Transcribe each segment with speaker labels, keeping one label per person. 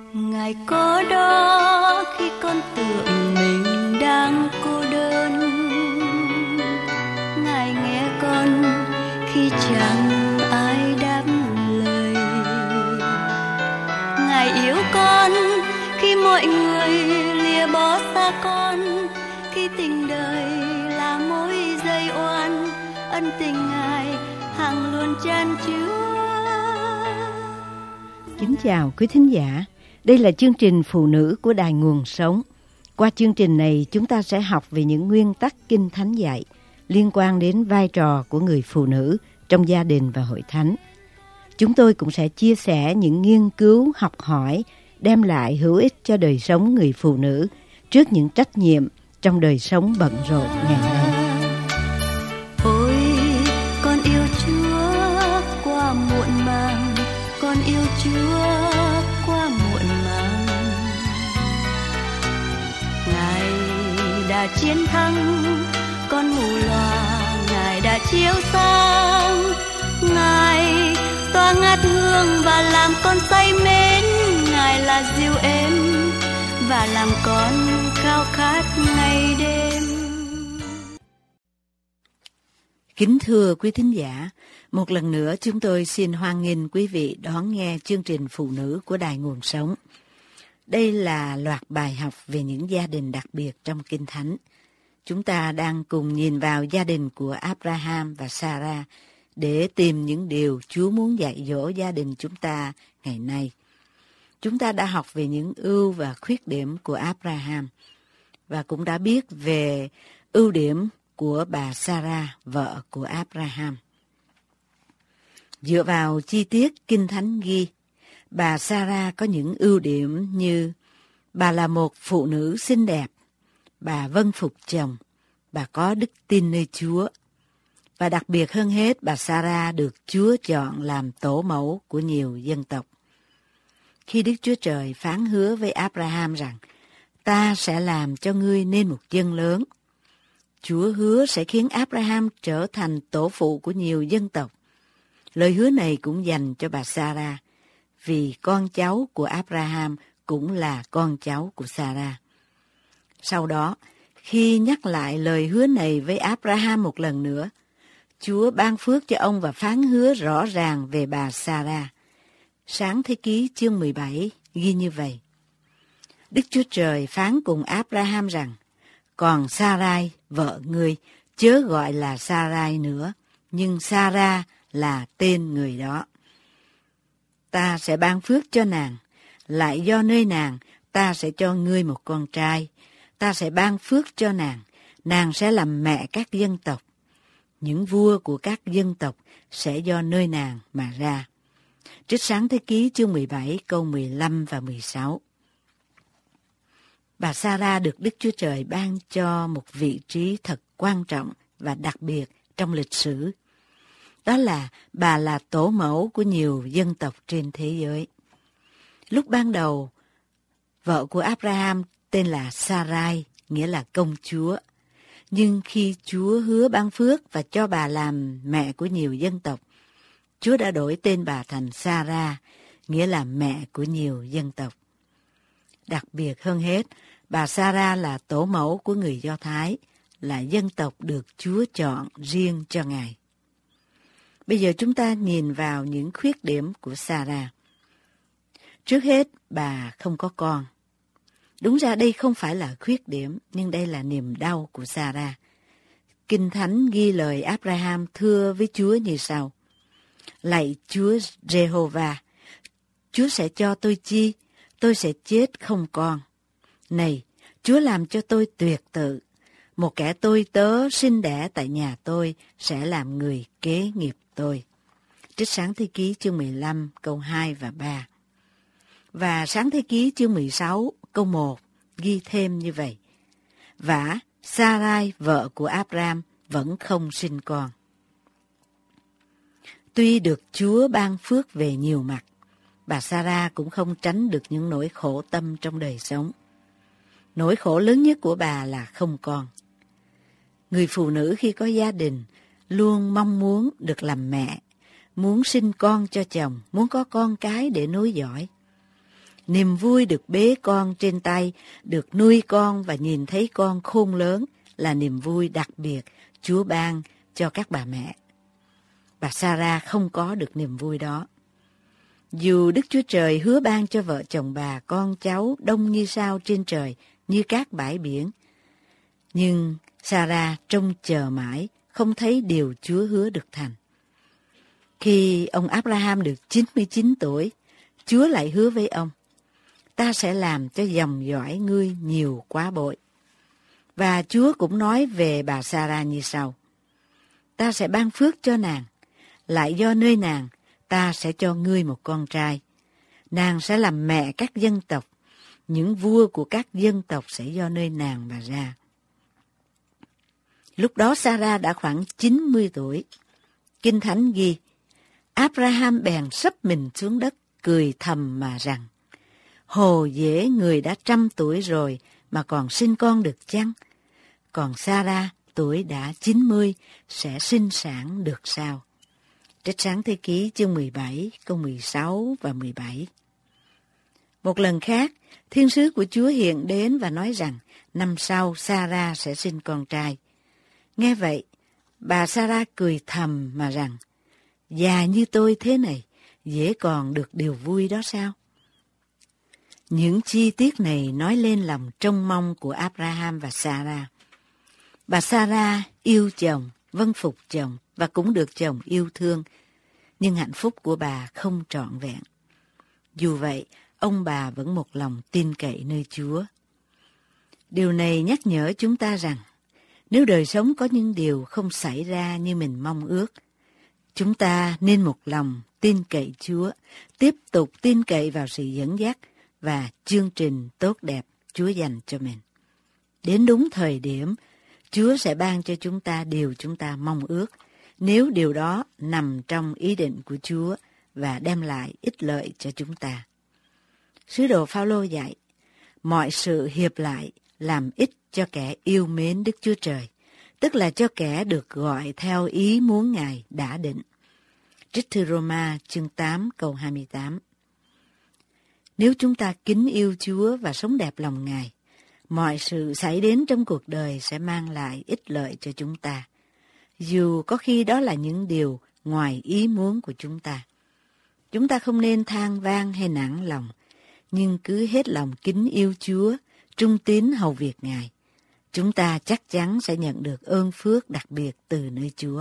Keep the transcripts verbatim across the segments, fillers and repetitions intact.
Speaker 1: Ngài có đó khi con tưởng mình đang cô đơn, Ngài nghe con khi chẳng ai đáp lời, Ngài yêu con khi mọi người lìa bỏ xa con, khi tình đời là mối dây oan, ân tình Ngài hằng luôn chan chứa.
Speaker 2: Kính chào quý thính giả, đây là chương trình Phụ nữ của Đài Nguồn Sống. Qua chương trình này chúng ta sẽ học về những nguyên tắc Kinh Thánh dạy liên quan đến vai trò của người phụ nữ trong gia đình và hội thánh. Chúng tôi cũng sẽ chia sẻ những nghiên cứu học hỏi đem lại hữu ích cho đời sống người phụ nữ trước những trách nhiệm trong đời sống bận rộn ngày nay.
Speaker 1: Ôi, con yêu Chúa qua muộn màng, con yêu Chúa qua muộn màng. Ngài đã chiến thắng con mù loà, Ngài đã chiếu sáng, Ngài tỏa ngát hương và làm con say mến, Ngài là dịu êm và làm con khao khát ngày đêm.
Speaker 2: Kính thưa quý thính giả, một lần nữa chúng tôi xin hoan nghênh quý vị đón nghe chương trình Phụ nữ của Đài Nguồn Sống. Đây là loạt bài học về những gia đình đặc biệt trong Kinh Thánh. Chúng ta đang cùng nhìn vào gia đình của Abraham và Sarah để tìm những điều Chúa muốn dạy dỗ gia đình chúng ta ngày nay. Chúng ta đã học về những ưu và khuyết điểm của Abraham và cũng đã biết về ưu điểm của bà Sarah, vợ của Abraham. Dựa vào chi tiết Kinh Thánh ghi, bà Sarah có những ưu điểm như bà là một phụ nữ xinh đẹp, bà vâng phục chồng, bà có đức tin nơi Chúa. Và đặc biệt hơn hết, bà Sarah được Chúa chọn làm tổ mẫu của nhiều dân tộc. Khi Đức Chúa Trời phán hứa với Abraham rằng, ta sẽ làm cho ngươi nên một dân lớn, Chúa hứa sẽ khiến Abraham trở thành tổ phụ của nhiều dân tộc. Lời hứa này cũng dành cho bà Sarah, vì con cháu của Abraham cũng là con cháu của Sarah. Sau đó, khi nhắc lại lời hứa này với Abraham một lần nữa, Chúa ban phước cho ông và phán hứa rõ ràng về bà Sarah. Sáng thế ký chương mười bảy ghi như vậy. Đức Chúa Trời phán cùng Abraham rằng, còn Sarai, vợ ngươi, chớ gọi là Sarai nữa, nhưng Sarah là tên người đó. Ta sẽ ban phước cho nàng, lại do nơi nàng, ta sẽ cho ngươi một con trai. Ta sẽ ban phước cho nàng, nàng sẽ làm mẹ các dân tộc. Những vua của các dân tộc sẽ do nơi nàng mà ra. Trích Sáng thế ký chương mười bảy câu mười lăm và mười sáu. Bà Sarah được Đức Chúa Trời ban cho một vị trí thật quan trọng và đặc biệt trong lịch sử. Đó là bà là tổ mẫu của nhiều dân tộc trên thế giới. Lúc ban đầu, vợ của Abraham tên là Sarai, nghĩa là công chúa. Nhưng khi Chúa hứa ban phước và cho bà làm mẹ của nhiều dân tộc, Chúa đã đổi tên bà thành Sarah, nghĩa là mẹ của nhiều dân tộc. Đặc biệt hơn hết, bà Sarah là tổ mẫu của người Do Thái, là dân tộc được Chúa chọn riêng cho Ngài. Bây giờ chúng ta nhìn vào những khuyết điểm của Sarah. Trước hết, bà không có con. Đúng ra đây không phải là khuyết điểm, nhưng đây là niềm đau của Sarah. Kinh Thánh ghi lời Abraham thưa với Chúa như sau. Lạy Chúa Giê-hô-va, Chúa sẽ cho tôi chi? Tôi sẽ chết không con. Này, Chúa làm cho tôi tuyệt tự. Một kẻ tôi tớ sinh đẻ tại nhà tôi sẽ làm người kế nghiệp tôi. Trích Sáng thế ký chương mười lăm câu hai và ba. Và Sáng thế ký chương mười sáu câu một ghi thêm như vậy. Vả, Sarai vợ của Abraham vẫn không sinh con. Tuy được Chúa ban phước về nhiều mặt, bà Sarah cũng không tránh được những nỗi khổ tâm trong đời sống. Nỗi khổ lớn nhất của bà là không con. Người phụ nữ khi có gia đình luôn mong muốn được làm mẹ, muốn sinh con cho chồng, muốn có con cái để nối dõi. Niềm vui được bế con trên tay, được nuôi con và nhìn thấy con khôn lớn là niềm vui đặc biệt Chúa ban cho các bà mẹ. Bà Sarah không có được niềm vui đó. Dù Đức Chúa Trời hứa ban cho vợ chồng bà con cháu đông như sao trên trời, như các bãi biển, nhưng Sarah trông chờ mãi, không thấy điều Chúa hứa được thành. Khi ông Abraham được chín mươi chín tuổi, Chúa lại hứa với ông, ta sẽ làm cho dòng dõi ngươi nhiều quá bội. Và Chúa cũng nói về bà Sarah như sau, ta sẽ ban phước cho nàng, lại do nơi nàng, ta sẽ cho ngươi một con trai. Nàng sẽ làm mẹ các dân tộc, những vua của các dân tộc sẽ do nơi nàng mà ra. Lúc đó Sarah đã khoảng chín mươi tuổi. Kinh Thánh ghi, Abraham bèn sấp mình xuống đất, cười thầm mà rằng, hồ dễ người đã trăm tuổi rồi mà còn sinh con được chăng? Còn Sarah tuổi đã chín mươi sẽ sinh sản được sao? Trích Sáng Thế Ký chương mười bảy, câu mười sáu và mười bảy. Một lần khác, thiên sứ của Chúa hiện đến và nói rằng năm sau Sarah sẽ sinh con trai. Nghe vậy, bà Sarah cười thầm mà rằng, già như tôi thế này, dễ còn được điều vui đó sao? Những chi tiết này nói lên lòng trông mong của Abraham và Sarah. Bà Sarah yêu chồng, vâng phục chồng và cũng được chồng yêu thương, nhưng hạnh phúc của bà không trọn vẹn. Dù vậy, ông bà vẫn một lòng tin cậy nơi Chúa. Điều này nhắc nhở chúng ta rằng, nếu đời sống có những điều không xảy ra như mình mong ước, chúng ta nên một lòng tin cậy Chúa, tiếp tục tin cậy vào sự dẫn dắt và chương trình tốt đẹp Chúa dành cho mình. Đến đúng thời điểm, Chúa sẽ ban cho chúng ta điều chúng ta mong ước, nếu điều đó nằm trong ý định của Chúa và đem lại ích lợi cho chúng ta. Sứ đồ Phao-lô dạy, mọi sự hiệp lại làm ích cho kẻ yêu mến Đức Chúa Trời, tức là cho kẻ được gọi theo ý muốn Ngài đã định. Trích thư Roma chương tám câu hai mươi tám. Nếu chúng ta kính yêu Chúa và sống đẹp lòng Ngài, mọi sự xảy đến trong cuộc đời sẽ mang lại ích lợi cho chúng ta, dù có khi đó là những điều ngoài ý muốn của chúng ta. Chúng ta không nên than vang hay nản lòng, nhưng cứ hết lòng kính yêu Chúa, trung tín hầu việc Ngài. Chúng ta chắc chắn sẽ nhận được ơn phước đặc biệt từ nơi Chúa.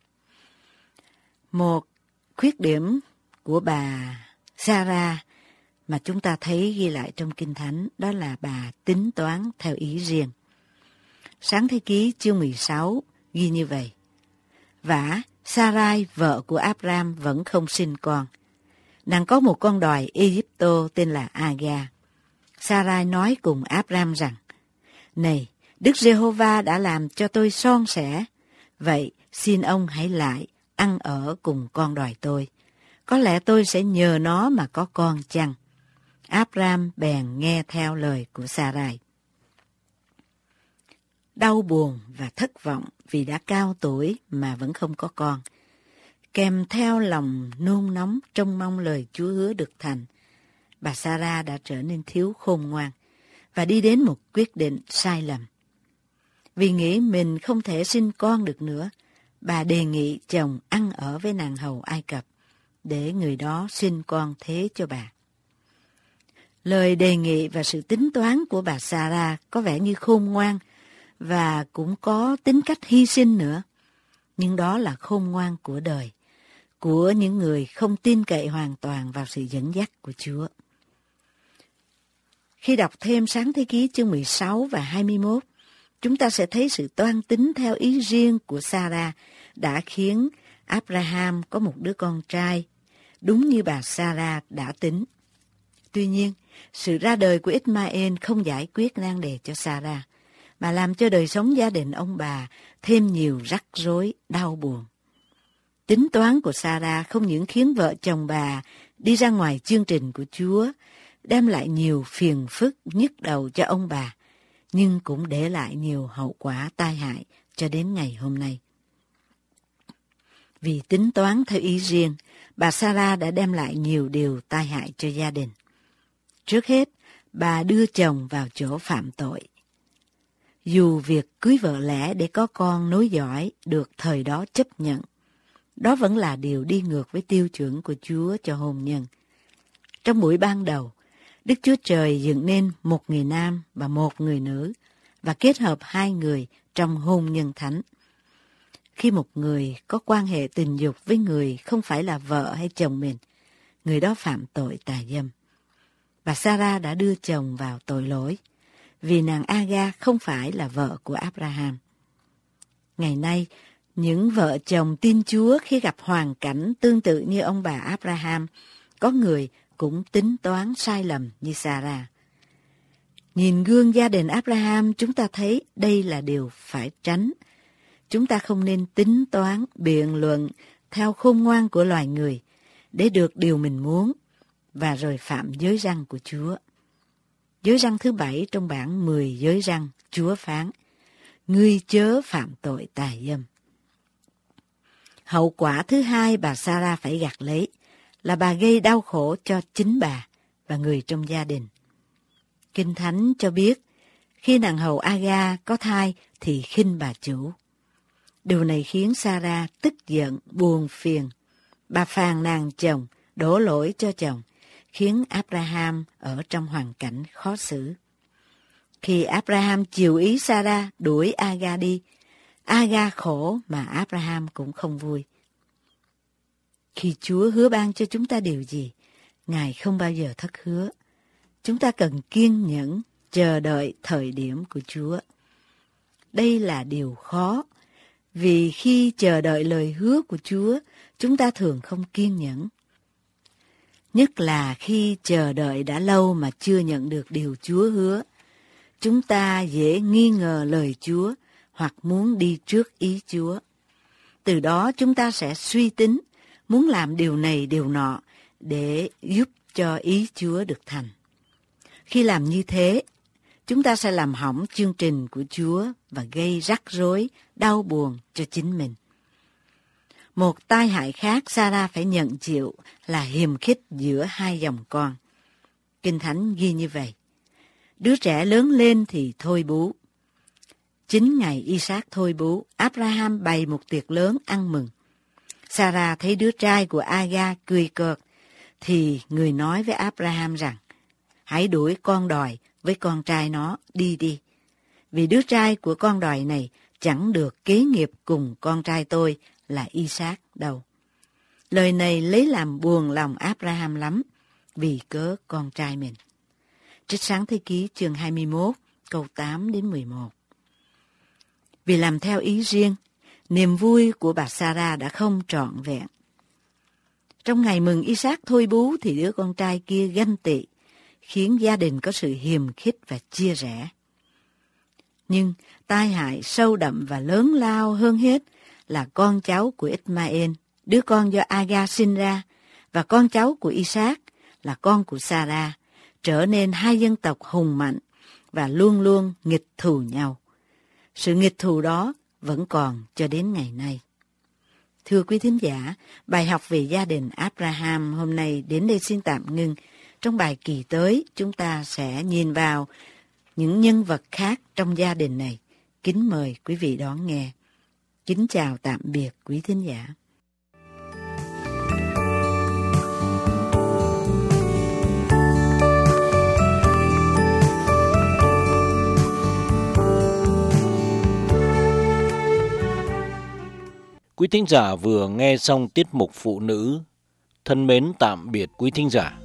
Speaker 2: Một khuyết điểm của bà Sarah mà chúng ta thấy ghi lại trong Kinh Thánh, đó là bà tính toán theo ý riêng. Sáng Thế Ký chương mười sáu ghi như vậy. Vả, Sarai, vợ của Abram, vẫn không sinh con. Nàng có một con đòi Egypto tên là Aga. Sarai nói cùng Abram rằng, này, Đức Giê-hô-va đã làm cho tôi son sẻ, vậy xin ông hãy lại ăn ở cùng con đòi tôi. Có lẽ tôi sẽ nhờ nó mà có con chăng? Abram bèn nghe theo lời của Sarai. Đau buồn và thất vọng vì đã cao tuổi mà vẫn không có con, kèm theo lòng nôn nóng trông mong lời Chúa hứa được thành, bà Sarah đã trở nên thiếu khôn ngoan và đi đến một quyết định sai lầm. Vì nghĩ mình không thể sinh con được nữa, bà đề nghị chồng ăn ở với nàng hầu Ai Cập để người đó sinh con thế cho bà. Lời đề nghị và sự tính toán của bà Sarah có vẻ như khôn ngoan và cũng có tính cách hy sinh nữa. Nhưng đó là khôn ngoan của đời, của những người không tin cậy hoàn toàn vào sự dẫn dắt của Chúa. Khi đọc thêm Sáng Thế Ký chương mười sáu và hai mươi mốt, chúng ta sẽ thấy sự toan tính theo ý riêng của Sarah đã khiến Abraham có một đứa con trai, đúng như bà Sarah đã tính. Tuy nhiên, sự ra đời của Ishmael không giải quyết nan đề cho Sarah, mà làm cho đời sống gia đình ông bà thêm nhiều rắc rối, đau buồn. Tính toán của Sarah không những khiến vợ chồng bà đi ra ngoài chương trình của Chúa, đem lại nhiều phiền phức nhức đầu cho ông bà, nhưng cũng để lại nhiều hậu quả tai hại cho đến ngày hôm nay. Vì tính toán theo ý riêng, bà Sarah đã đem lại nhiều điều tai hại cho gia đình. Trước hết, bà đưa chồng vào chỗ phạm tội. Dù việc cưới vợ lẽ để có con nối dõi được thời đó chấp nhận, đó vẫn là điều đi ngược với tiêu chuẩn của Chúa cho hôn nhân. Trong buổi ban đầu, Đức Chúa Trời dựng nên một người nam và một người nữ và kết hợp hai người trong hôn nhân thánh. Khi một người có quan hệ tình dục với người không phải là vợ hay chồng mình, người đó phạm tội tà dâm. Và Sarah đã đưa chồng vào tội lỗi, vì nàng Aga không phải là vợ của Abraham. Ngày nay, những vợ chồng tin Chúa khi gặp hoàn cảnh tương tự như ông bà Abraham, có người cũng tính toán sai lầm như Sarah. Nhìn gương gia đình Abraham, chúng ta thấy đây là điều phải tránh. Chúng ta không nên tính toán, biện luận theo khôn ngoan của loài người để được điều mình muốn và rồi phạm giới răn của Chúa. Giới răn thứ bảy trong bảng mười giới răn, Chúa phán: ngươi chớ phạm tội tà dâm. Hậu quả thứ hai bà Sarah phải gặt lấy là bà gây đau khổ cho chính bà và người trong gia đình. Kinh Thánh cho biết, khi nàng hầu Aga có thai thì khinh bà chủ. Điều này khiến Sarah tức giận, buồn phiền. Bà phàn nàn chồng, đổ lỗi cho chồng, khiến Abraham ở trong hoàn cảnh khó xử. Khi Abraham chiều ý Sarah đuổi Aga đi, Aga khổ mà Abraham cũng không vui. Khi Chúa hứa ban cho chúng ta điều gì, Ngài không bao giờ thất hứa. Chúng ta cần kiên nhẫn chờ đợi thời điểm của Chúa. Đây là điều khó, vì khi chờ đợi lời hứa của Chúa, chúng ta thường không kiên nhẫn. Nhất là khi chờ đợi đã lâu mà chưa nhận được điều Chúa hứa, chúng ta dễ nghi ngờ lời Chúa hoặc muốn đi trước ý Chúa. Từ đó chúng ta sẽ suy tính, muốn làm điều này điều nọ để giúp cho ý Chúa được thành. Khi làm như thế, chúng ta sẽ làm hỏng chương trình của Chúa và gây rắc rối, đau buồn cho chính mình. Một tai hại khác Sarah phải nhận chịu là hiềm khích giữa hai dòng con. Kinh Thánh ghi như vậy: đứa trẻ lớn lên thì thôi bú. Chính ngày Isaac thôi bú, Abraham bày một tiệc lớn ăn mừng. Sarah thấy đứa trai của Aga cười cợt, thì người nói với Abraham rằng: hãy đuổi con đòi với con trai nó đi đi, vì đứa trai của con đòi này chẳng được kế nghiệp cùng con trai tôi là Isaac đâu. Lời này lấy làm buồn lòng Abraham lắm, vì cớ con trai mình. Trích Sáng Thế Ký chương hai mươi mốt, câu tám đến mười một. Vì làm theo ý riêng, niềm vui của bà Sarah đã không trọn vẹn. Trong ngày mừng Isaac thôi bú thì đứa con trai kia ganh tị, khiến gia đình có sự hiềm khích và chia rẽ. Nhưng tai hại sâu đậm và lớn lao hơn hết là con cháu của Ismael, đứa con do Aga sinh ra, và con cháu của Isaac là con của Sarah, trở nên hai dân tộc hùng mạnh và luôn luôn nghịch thù nhau. Sự nghịch thù đó vẫn còn cho đến ngày nay. Thưa quý thính giả, bài học về gia đình Abraham hôm nay đến đây xin tạm ngưng. Trong bài kỳ tới, chúng ta sẽ nhìn vào những nhân vật khác trong gia đình này. Kính mời quý vị đón nghe. Kính chào tạm biệt quý thính giả.
Speaker 3: Quý thính giả vừa nghe xong tiết mục Phụ Nữ. Thân mến tạm biệt quý thính giả.